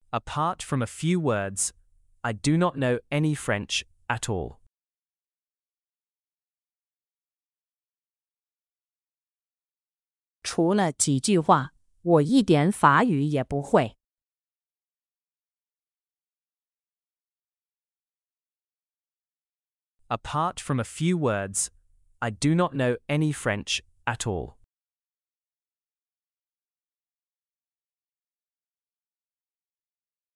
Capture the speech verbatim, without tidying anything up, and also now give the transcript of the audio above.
Apart from a few words, I do not know any French at all. 除了几句话，我一点法语也不会。 Apart from a few words, I do not know any French at all.